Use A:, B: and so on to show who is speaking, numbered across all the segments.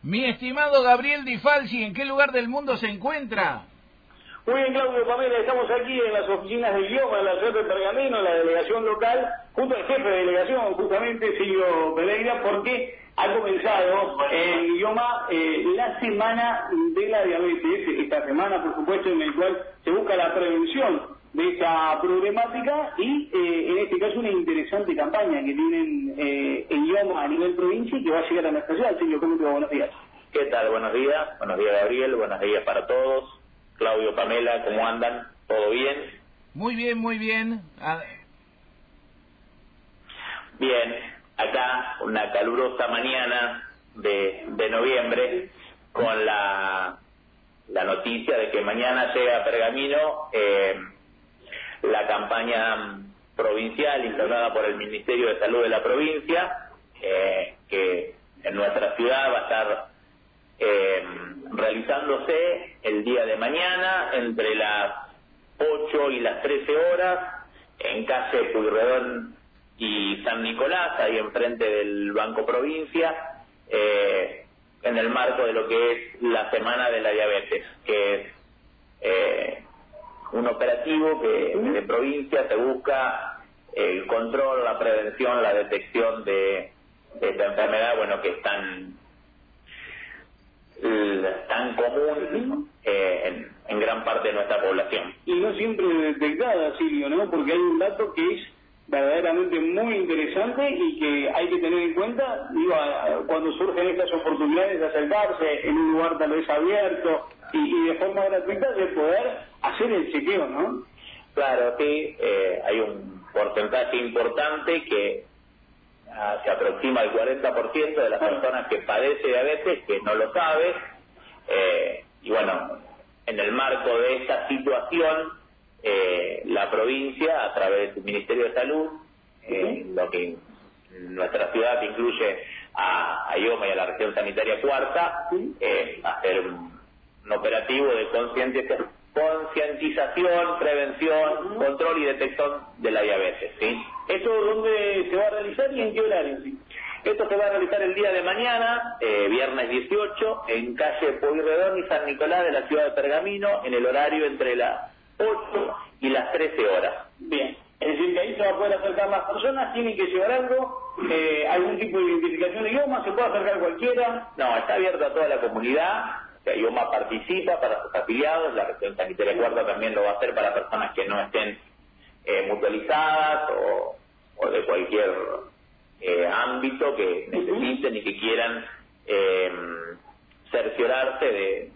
A: Mi estimado Gabriel Di Falsi, ¿en qué lugar del mundo se encuentra?
B: Muy bien, Claudio, Pamela, estamos aquí en las oficinas de idioma de la ciudad de Pergamino, la delegación local, junto al jefe de delegación, justamente, Silvio Pereira, porque ha comenzado en idioma la semana de la diabetes, esta semana, por supuesto, en el cual se busca la prevención de esta problemática y, en este caso, una interesante campaña que tienen en idioma a nivel provincia y que va a llegar a nuestra ciudad. Silvio, ¿cómo te va? Buenos días.
C: ¿Qué tal? Buenos días, Gabriel, buenos días para todos. Claudio, Pamela, ¿cómo andan? ¿Todo bien?
A: Muy bien, muy bien.
C: Bien, acá una calurosa mañana de noviembre con la noticia de que mañana llega a Pergamino la campaña provincial instaurada por el Ministerio de Salud de la provincia, que en nuestra ciudad va a estar realizándose el día de mañana entre las 8 y las 13 horas en calle Pueyrredón y San Nicolás, ahí enfrente del Banco Provincia, en el marco de lo que es la Semana de la Diabetes, que es un operativo que de provincia se busca el control, la prevención, la detección de esta enfermedad, bueno, que es tan común en gran parte de nuestra población.
B: Y no siempre detectada, Silvio, ¿no? Porque hay un dato que es verdaderamente muy interesante y que hay que tener en cuenta, digo, cuando surgen estas oportunidades de acercarse en un lugar tal vez abierto y de forma gratuita, de poder hacer el chequeo, ¿no?
C: Claro, sí, hay un porcentaje importante que se aproxima al 40% de las personas que padece diabetes que no lo sabe, y bueno, en el marco de esta situación, la provincia, a través del Ministerio de Salud, lo que nuestra ciudad incluye a IOMA y a la región sanitaria cuarta, hacer un operativo de concientización, prevención, control y detección de la diabetes, ¿sí?
B: ¿Esto dónde se va a realizar y en qué horario? ¿Sí?
C: Esto se va a realizar el día de mañana, viernes 18, en calle Pueyrredón y San Nicolás de la ciudad de Pergamino, en el horario entre las 8 y las 13 horas.
B: Bien, es decir, que ahí se va a poder acercar las personas, tienen que llevar algo, algún tipo de identificación de idioma, se puede acercar cualquiera.
C: No, está abierto a toda la comunidad. IOMA participa para sus afiliados, la región sanitaria cuarta también lo va a hacer para personas que no estén mutualizadas o de cualquier ámbito que necesiten y que quieran cerciorarse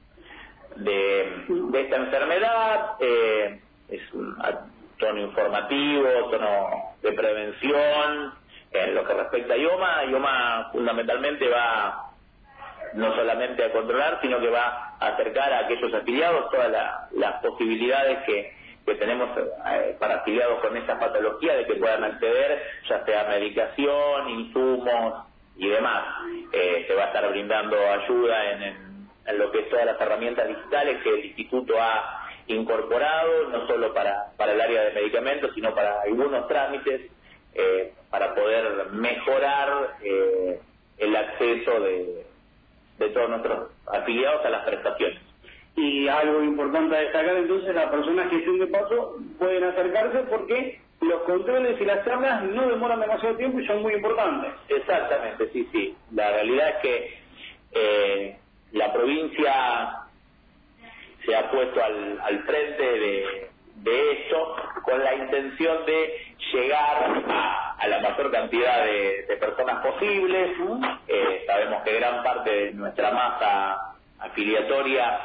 C: de esta enfermedad. Es un tono informativo, tono de prevención. En lo que respecta a IOMA fundamentalmente va no solamente a controlar, sino que va a acercar a aquellos afiliados todas las posibilidades que tenemos para afiliados con esta patología, de que puedan acceder, ya sea a medicación, insumos y demás. Se va a estar brindando ayuda en lo que es todas las herramientas digitales que el Instituto ha incorporado, no solo para el área de medicamentos, sino para algunos trámites, para poder mejorar el acceso de todos nuestros afiliados a las prestaciones.
B: Y algo importante a destacar, entonces, las personas que estén de paso pueden acercarse porque los controles y las charlas no demoran demasiado tiempo y son muy importantes.
C: Exactamente, sí. La realidad es que la provincia se ha puesto al frente de esto con la intención de llegar a la mayor cantidad de personas posibles. Sabemos que gran parte de nuestra masa afiliatoria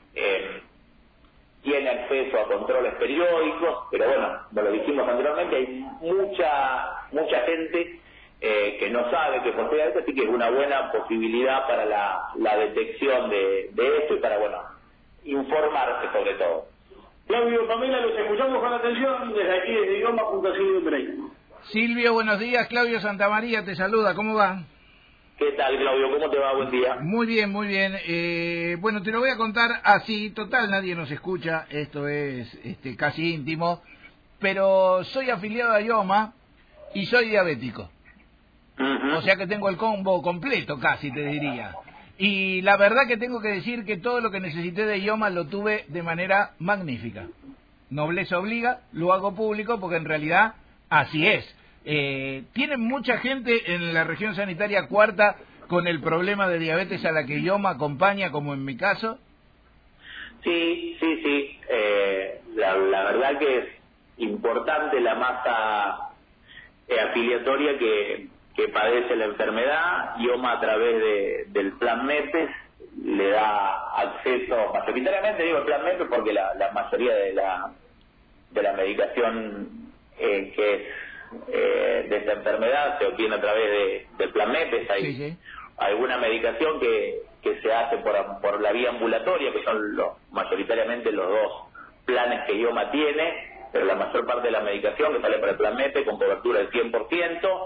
C: tiene acceso a controles periódicos, pero bueno, como lo dijimos anteriormente, hay mucha gente que no sabe que posee esto, así que es una buena posibilidad para la detección de esto y para, bueno, informarse sobre todo.
B: Claudio, Pamela, los escuchamos con atención desde aquí, desde idioma, junto a Silvio Pereira.
A: Silvio, buenos días. Claudio Santamaría te saluda. ¿Cómo va?
C: ¿Qué tal, Claudio? ¿Cómo te va? Buen día.
A: Muy bien, muy bien. Bueno, te lo voy a contar así. Total, nadie nos escucha. Esto es casi íntimo. Pero soy afiliado a IOMA y soy diabético. O sea que tengo el combo completo, casi te diría. Y la verdad que tengo que decir que todo lo que necesité de IOMA lo tuve de manera magnífica. Nobleza obliga, lo hago público porque en realidad así es. Tienen mucha gente en la región sanitaria cuarta con el problema de diabetes a la que IOMA acompaña, como en mi caso.
C: Sí. La verdad que es importante la masa afiliatoria que padece la enfermedad. IOMA a través del plan MEPES le da acceso, mayoritariamente digo el plan MEPES porque la mayoría de la medicación que es de esta enfermedad se obtiene a través del plan MEPES. Hay
A: Sí.
C: alguna medicación que se hace por la vía ambulatoria, que son mayoritariamente los dos planes que IOMA tiene, pero la mayor parte de la medicación que sale para el plan MEPES con cobertura del 100%,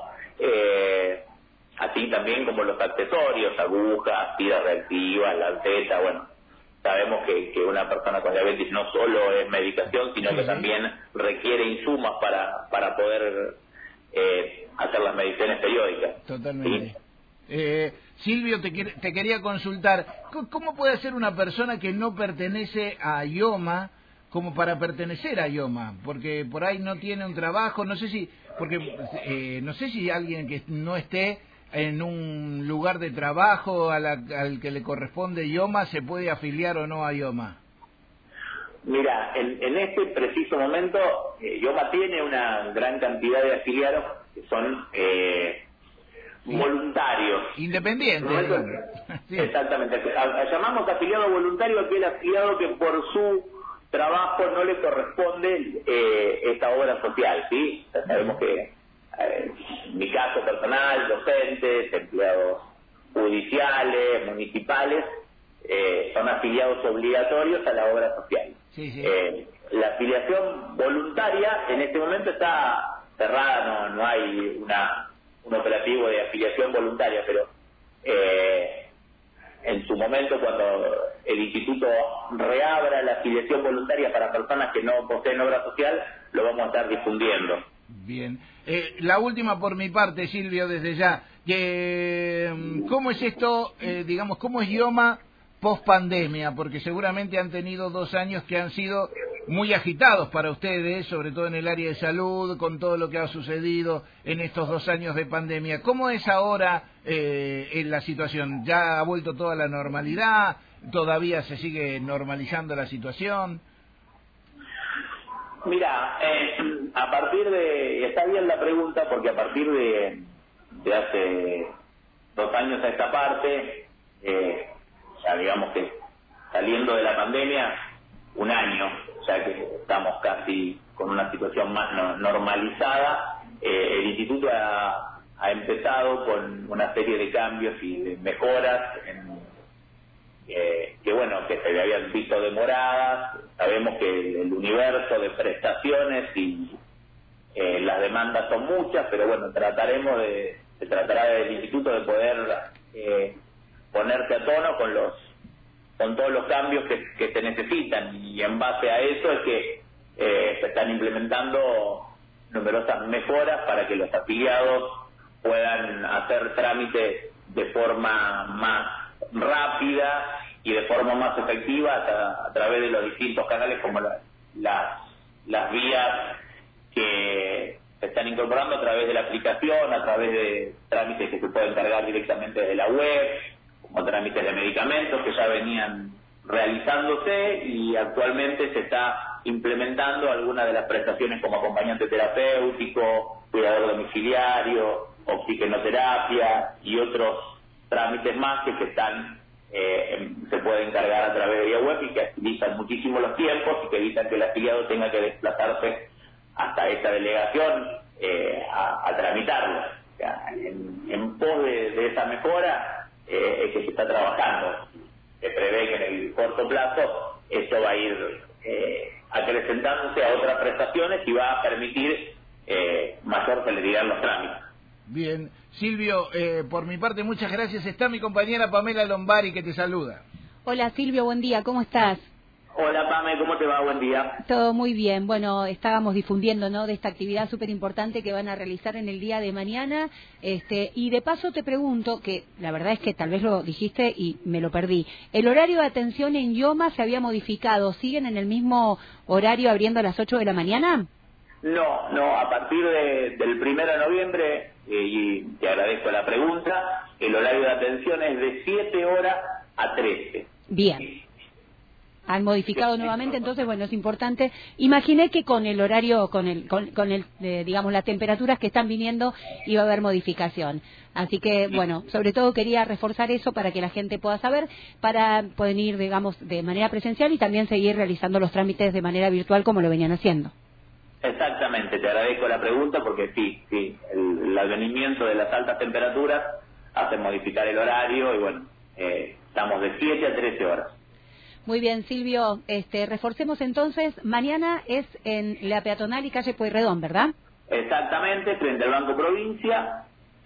C: así también como los accesorios, agujas, tiras reactivas, lanceta. Bueno, sabemos que una persona con diabetes no solo es medicación, sino que también requiere insumos para poder hacer las mediciones periódicas.
A: Totalmente.
C: ¿Sí?
A: Silvio, te quería consultar, ¿cómo puede ser una persona que no pertenece a IOMA como para pertenecer a IOMA? Porque por ahí no tiene un trabajo, no sé si alguien que no esté en un lugar de trabajo al que le corresponde IOMA se puede afiliar o no a IOMA.
C: Mira, en este preciso momento IOMA tiene una gran cantidad de afiliados que son voluntarios.
A: Independientes.
C: Sí. Exactamente. Llamamos afiliado voluntario aquel afiliado que por su trabajo no le corresponde esta obra social, ¿sí? Ya sabemos que en mi caso personal, docentes, empleados judiciales, municipales, son afiliados obligatorios a la obra social.
A: Sí.
C: La afiliación voluntaria en este momento está cerrada, no hay un operativo de afiliación voluntaria, pero en su momento, cuando el instituto reabra la afiliación voluntaria para personas que no poseen obra social, lo vamos a estar difundiendo.
A: Bien. La última por mi parte, Silvio, desde ya. ¿Cómo es esto, cómo es IOMA post pandemia? Porque seguramente han tenido 2 años que han sido muy agitados para ustedes, sobre todo en el área de salud, con todo lo que ha sucedido en estos 2 años de pandemia. ¿Cómo es ahora en la situación? ¿Ya ha vuelto toda la normalidad? ¿Todavía se sigue normalizando la situación?
C: Mira, a partir está bien la pregunta, porque a partir de hace 2 años a esta parte, ya digamos que saliendo de la pandemia, 1 año, ya que estamos casi con una situación más normalizada, el instituto ha empezado con una serie de cambios y de mejoras que se habían visto demoradas. Sabemos que el universo de prestaciones y las demandas son muchas, pero bueno, se tratará del instituto de poder ponerse a tono con todos los cambios que se necesitan, y en base a eso es que se están implementando numerosas mejoras para que los afiliados puedan hacer trámites de forma más rápida y de forma más efectiva a través de los distintos canales, como las vías que se están incorporando a través de la aplicación, a través de trámites que se pueden cargar directamente desde la web, como trámites de medicamentos que ya venían realizándose, y actualmente se está implementando algunas de las prestaciones como acompañante terapéutico, cuidador domiciliario, oxigenoterapia y otros trámites más que se pueden cargar a través de vía web y que agilizan muchísimo los tiempos y que evitan que el afiliado tenga que desplazarse hasta esta delegación a tramitarlo. O sea, en pos de esa mejora es que se está trabajando. Se prevé que en el corto plazo esto va a ir acrecentándose a otras prestaciones y va a permitir mayor celeridad en los trámites.
A: Bien, Silvio, por mi parte muchas gracias. Está mi compañera Pamela Lombari que te saluda.
D: Hola Silvio, buen día, ¿cómo estás?
C: Hola Pame, ¿cómo te va? Buen día.
D: Todo muy bien. Bueno, estábamos difundiendo, ¿no?, de esta actividad súper importante que van a realizar en el día de mañana. Y de paso te pregunto, que la verdad es que tal vez lo dijiste y me lo perdí. ¿El horario de atención en IOMA se había modificado? ¿Siguen en el mismo horario abriendo a las 8 de la mañana?
C: No, a partir del 1 de noviembre, y te agradezco la pregunta, el horario de atención es de 7 horas a 13.
D: Bien. Han modificado nuevamente, entonces, bueno, es importante. Imaginé que con el horario, digamos, las temperaturas que están viniendo, iba a haber modificación. Así que, bueno, sobre todo quería reforzar eso para que la gente pueda saber, para poder ir, digamos, de manera presencial y también seguir realizando los trámites de manera virtual como lo venían haciendo.
C: Exactamente, te agradezco la pregunta porque sí, el advenimiento de las altas temperaturas hace modificar el horario y bueno, estamos de 7 a 13 horas.
D: Muy bien, Silvio, reforcemos entonces, mañana es en la peatonal y calle Pueyrredón, ¿verdad?
C: Exactamente, frente al Banco Provincia,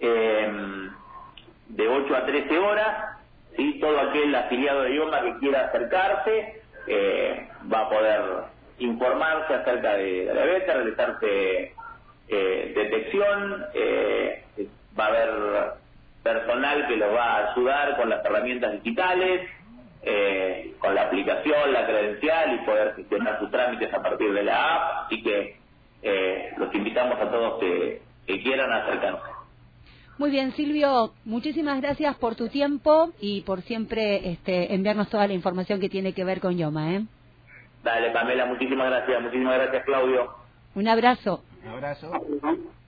C: de 8 a 13 horas, ¿sí? Todo aquel afiliado de IOMA que quiera acercarse va a poder informarse acerca de la beta, realizarse detección, va a haber personal que los va a ayudar con las herramientas digitales, con la aplicación, la credencial y poder gestionar sus trámites a partir de la app, así que los invitamos a todos que quieran acercarse.
D: Muy bien, Silvio, muchísimas gracias por tu tiempo y por siempre enviarnos toda la información que tiene que ver con IOMA,
C: Dale, Pamela, muchísimas gracias, Claudio.
D: Un abrazo.
A: Un abrazo.